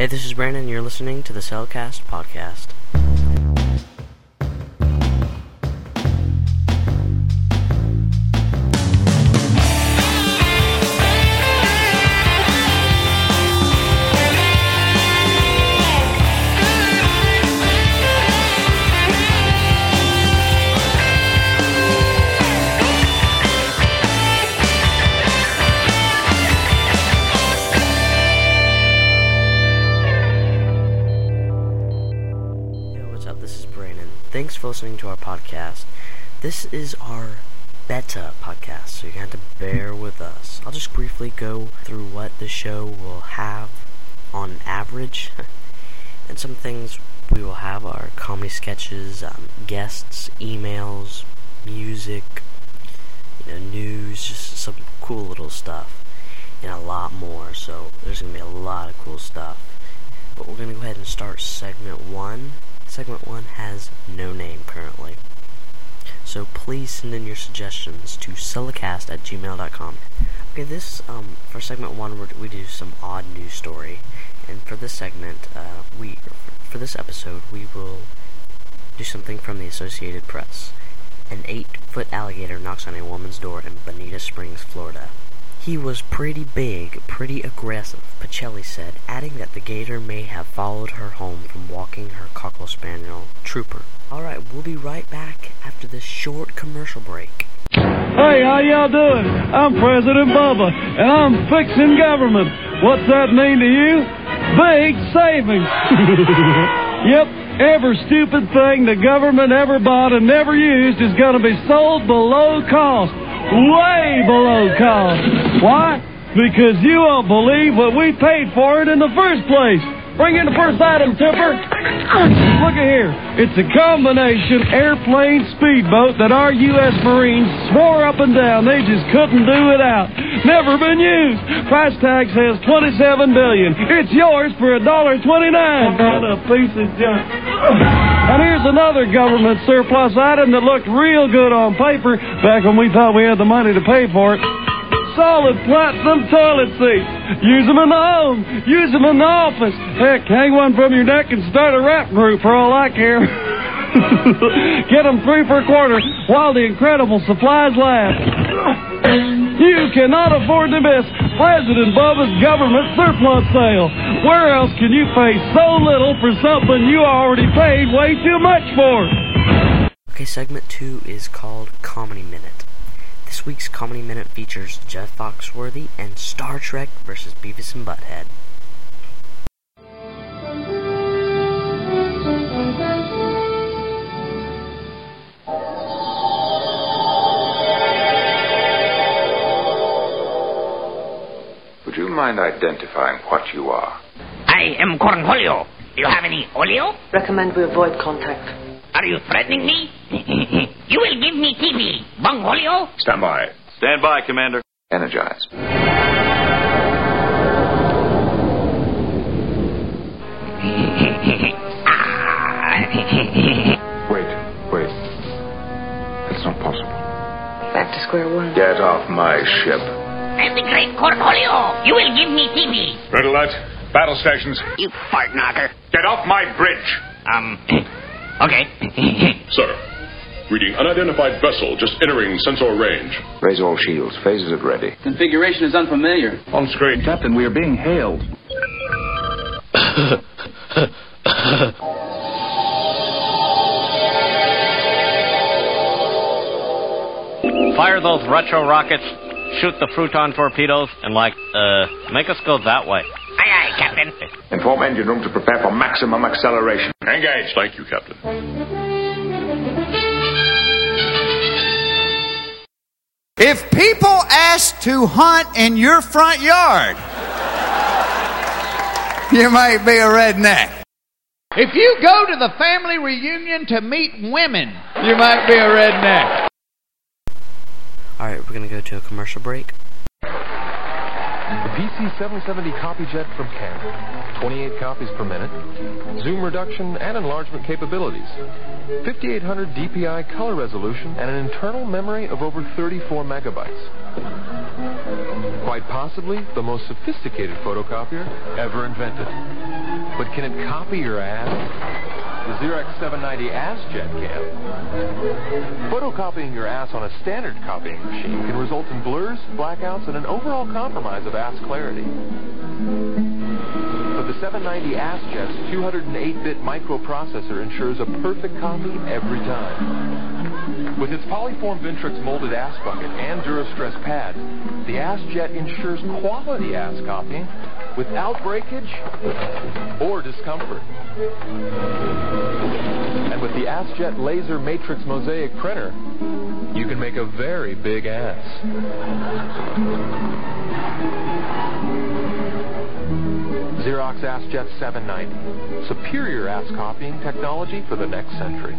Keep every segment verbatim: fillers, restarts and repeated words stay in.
Hey, this is Brandon, and you're listening to the Cellcast Podcast. Thanks for listening to our podcast. This is our beta podcast, so you're going to have to bear with us. I'll just briefly go through what the show will have on average. And some things we will have are comedy sketches, um, guests, emails, music, you know, news, just some cool little stuff, and a lot more. So there's going to be a lot of cool stuff. But we're going to go ahead and start segment one. Segment one has no name currently, so please send in your suggestions to cellicast at gmail dot com. Okay, this, um, for segment one, we're, we do some odd news story, and for this segment, uh, we, for this episode, we will do something from the Associated Press. An eight-foot alligator knocks on a woman's door in Bonita Springs, Florida. He was pretty big, pretty aggressive, Pacelli said, adding that the gator may have followed her home from walking her cocker spaniel, Trooper. Alright, we'll be right back after this short commercial break. Hey, how y'all doing? I'm President Bubba, and I'm fixing government. What's that mean to you? Big savings. Yep, every stupid thing the government ever bought and never used is going to be sold below cost. Way below cost. Why? Because you won't believe what we paid for it in the first place. Bring in the first item, Tipper. Look at here. It's a combination airplane speedboat that our U S Marines swore up and down they just couldn't do without. Never been used. Price tag says twenty-seven billion dollars. It's yours for one dollar and twenty-nine cents. What a piece of junk. And here's another government surplus item that looked real good on paper back when we thought we had the money to pay for it. Solid platinum toilet seats. Use them in the home. Use them in the office. Heck, hang one from your neck and start a rap group for all I care. Get them three for a quarter while the incredible supplies last. You cannot afford to miss President Bubba's government surplus sale. Where else can you pay so little for something you already paid way too much for? Okay, segment two is called Comedy Minute. This week's Comedy Minute features Jeff Foxworthy and Star Trek versus Beavis and Butthead. Would you mind identifying what you are? I am Cornholio. Do you have any oleo? Recommend we avoid contact. Are you threatening me? You will give me T V. Bungholio? Stand by. Stand by, Commander. Energize. Wait, wait. That's not possible. Back to square one. Get off my ship. I'm the great Cornholio. You will give me T V. Red alert. Battle stations. You fart knocker. Get off my bridge. Um, okay. Sir. Reading unidentified vessel just entering sensor range. Raise all shields. Phasers at ready. Configuration is unfamiliar. On screen. Captain, we are being hailed. Fire those retro rockets, shoot the Fruton torpedoes, and, like, uh, make us go that way. Aye, aye, Captain. Inform engine room to prepare for maximum acceleration. Engage. Thank you, Captain. If people ask to hunt in your front yard, you might be a redneck. If you go to the family reunion to meet women, you might be a redneck. Alright, we're going to go to a commercial break. The P C seven seventy CopyJet from Canon. twenty-eight copies per minute. Zoom reduction and enlargement capabilities. fifty-eight hundred D P I color resolution and an internal memory of over thirty-four megabytes. Quite possibly the most sophisticated photocopier ever invented. But can it copy your ass? The Xerox seven ninety AssJet can. Photocopying your ass on a standard copying machine can result in blurs, blackouts, and an overall compromise of ass clarity. But the seven ninety AssJet's two hundred eight bit microprocessor ensures a perfect copy every time. With its Polyform Vintrix molded ass bucket and Durastress pads, the AssJet ensures quality ass copying without breakage or discomfort. And with the AssJet Laser Matrix Mosaic printer, you can make a very big ass. Xerox AssJet seven ninety. Superior ass copying technology for the next century.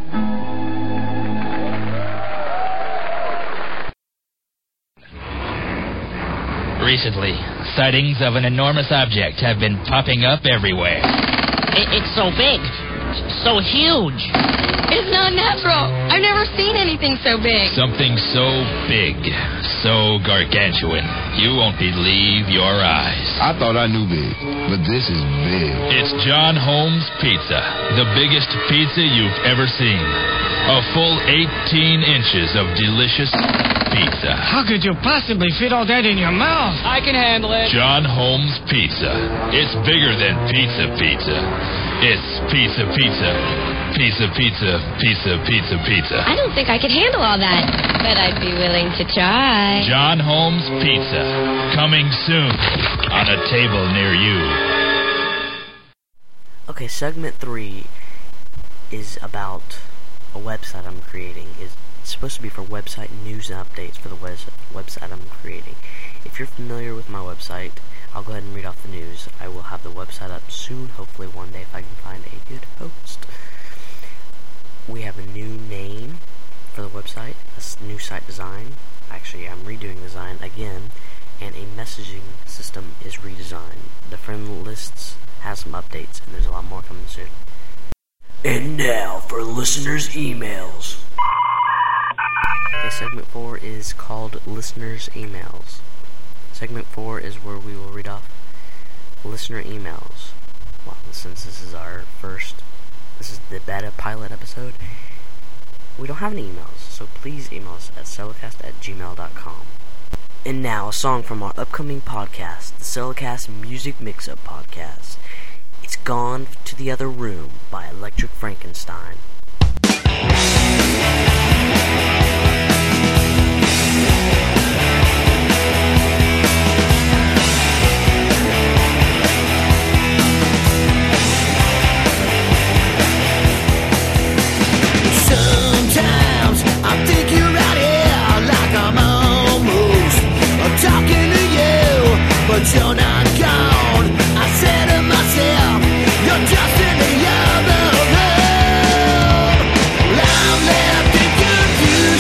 Recently, sightings of an enormous object have been popping up everywhere. It, it's so big. So huge. It's not natural. I've never seen anything so big. Something so big, so gargantuan, you won't believe your eyes. I thought I knew big, but this is big. It's John Holmes Pizza, the biggest pizza you've ever seen. A full eighteen inches of delicious pizza. How could you possibly fit all that in your mouth? I can handle it. John Holmes Pizza. It's bigger than pizza pizza. It's pizza pizza. Pizza pizza. Pizza pizza pizza. I don't think I could handle all that, but I'd be willing to try. John Holmes Pizza. Coming soon on a table near you. Okay, segment three is about a website I'm creating. It's supposed to be for website news and updates for the web- website I'm creating. If you're familiar with my website, I'll go ahead and read off the news. I will have the website up soon, hopefully one day if I can find a good host. We have a new name for the website, a new site design. Actually, I'm redoing the design again, and a messaging system is redesigned. The friend lists has some updates, and there's a lot more coming soon. And now for listeners' emails. Okay, segment four is called Listeners' Emails. Segment four is where we will read off listener emails. Well, since this is our first, this is the beta pilot episode, we don't have any emails, so please email us at celicast at gmail dot com. And now, a song from our upcoming podcast, the Celicast Music Mix-Up Podcast. It's Gone to the Other Room by Electric Frankenstein. Sometimes I think you're out here like I'm almost talking to you, but you're not gone. I said to myself, you're just in the other room. Well, I'm left in confusion.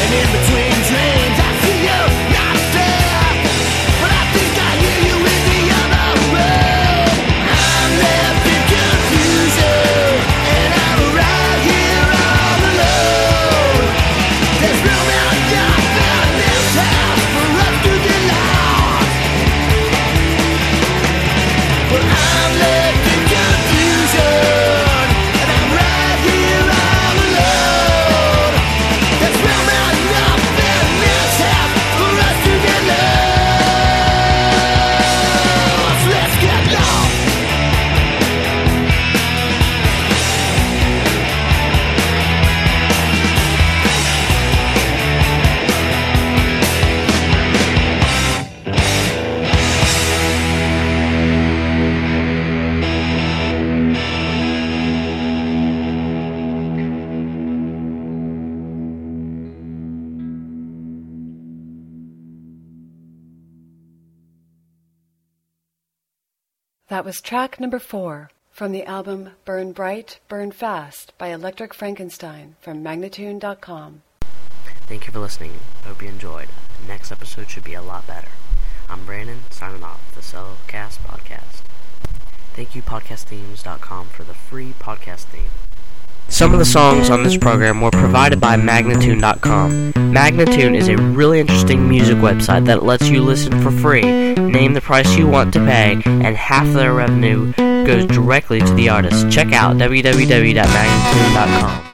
That was track number four from the album Burn Bright, Burn Fast by Electric Frankenstein from Magnatune dot com. Thank you for listening. Hope you enjoyed. Next episode should be a lot better. I'm Brandon, signing off the Cellcast Podcast. Thank you podcast themes dot com for the free podcast theme. Some of the songs on this program were provided by Magnatune dot com. Magnatune is a really interesting music website that lets you listen for free, name the price you want to pay, and half of their revenue goes directly to the artist. Check out w w w dot magnatune dot com.